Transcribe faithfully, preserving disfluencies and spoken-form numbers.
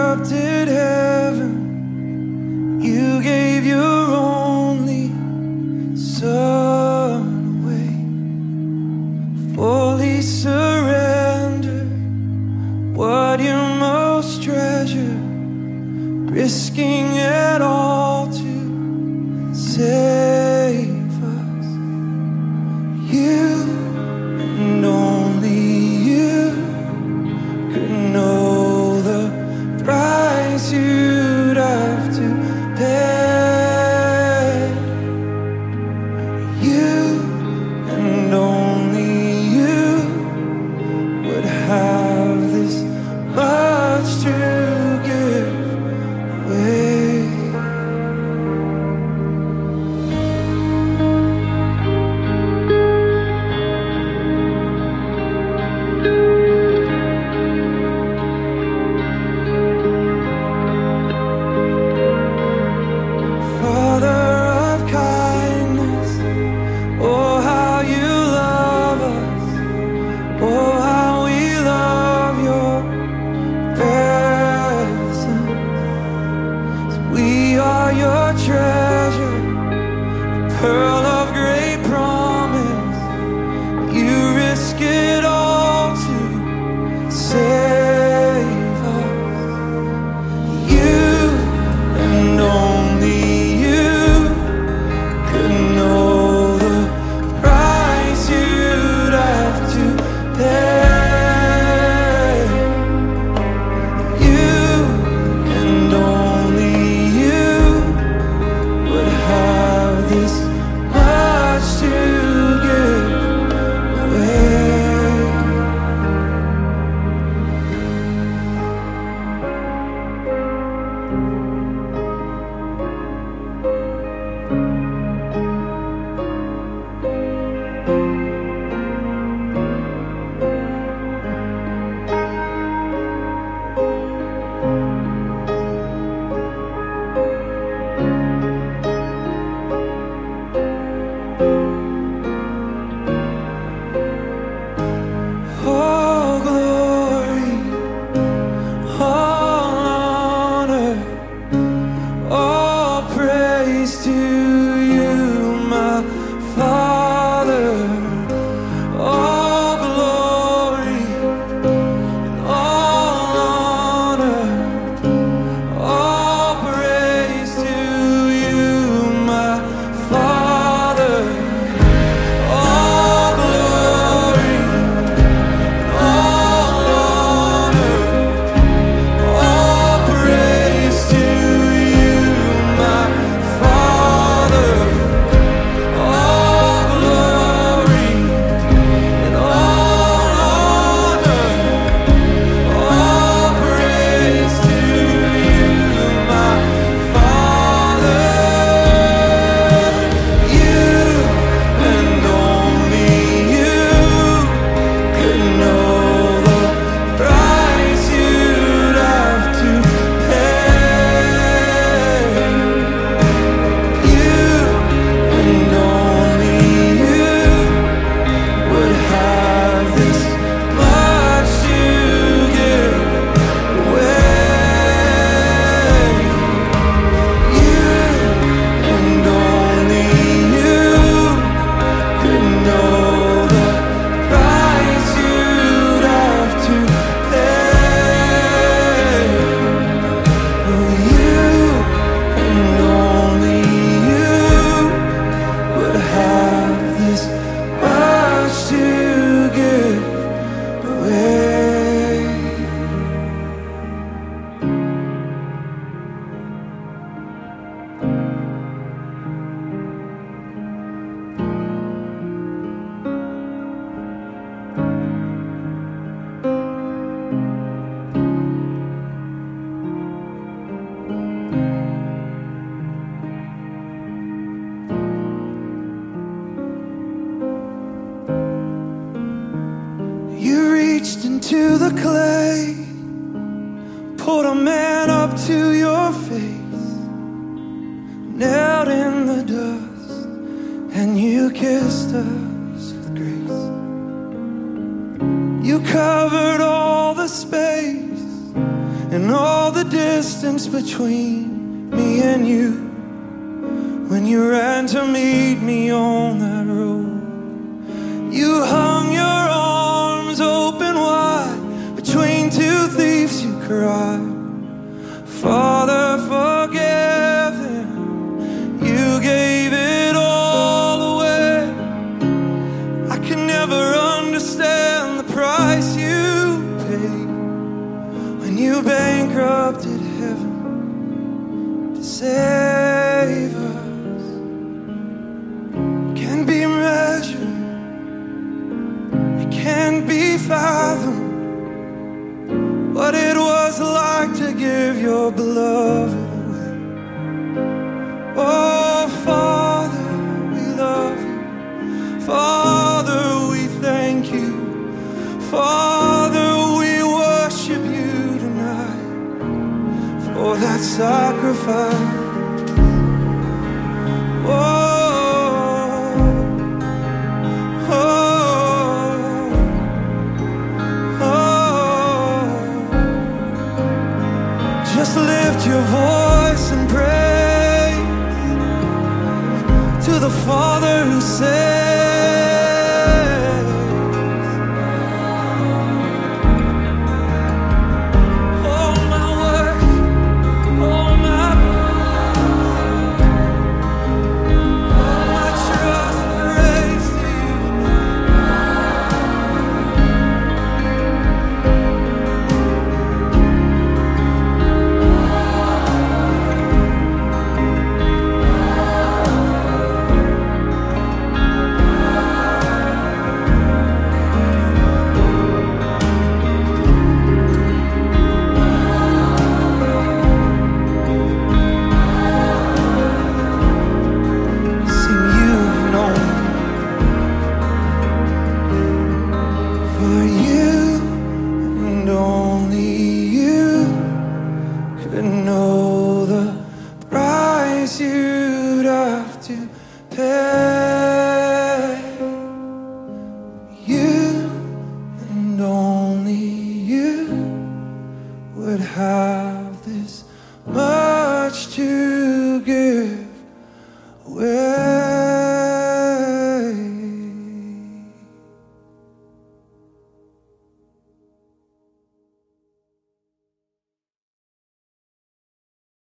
interrupted heaven. You gave your only Son away, fully surrendered what you most treasure, risking it all to save us. You and only you could know the price you'd have to pay. You and only you would have this much to give away. Your treasure, pearl of great promise, you risk it all to save us. You and only you could know the price you'd have to pay. You and only have this much to give away. Into the clay, pulled a man up to your face, nailed in the dust, and you kissed us with grace. You covered all the space and all the distance between me and you, when you ran to meet me on that road. You hung your arms open wide, between two thieves you cried, Father, forgive them. You gave it all away. I can never understand the price you paid when you bankrupted heaven to save us. Can't be measured, it can't be fathomed what it was like to give your beloved away. Oh, Father, we love you. Father, we thank you. Father, we worship you tonight for that sacrifice. Oh, oh, oh. Just lift your voice and praise to the Father who saves. All my worship, all my all my trust, praise to you. Sing you know, for you and only you could know the price you'd have to pay. You and only you would have this much to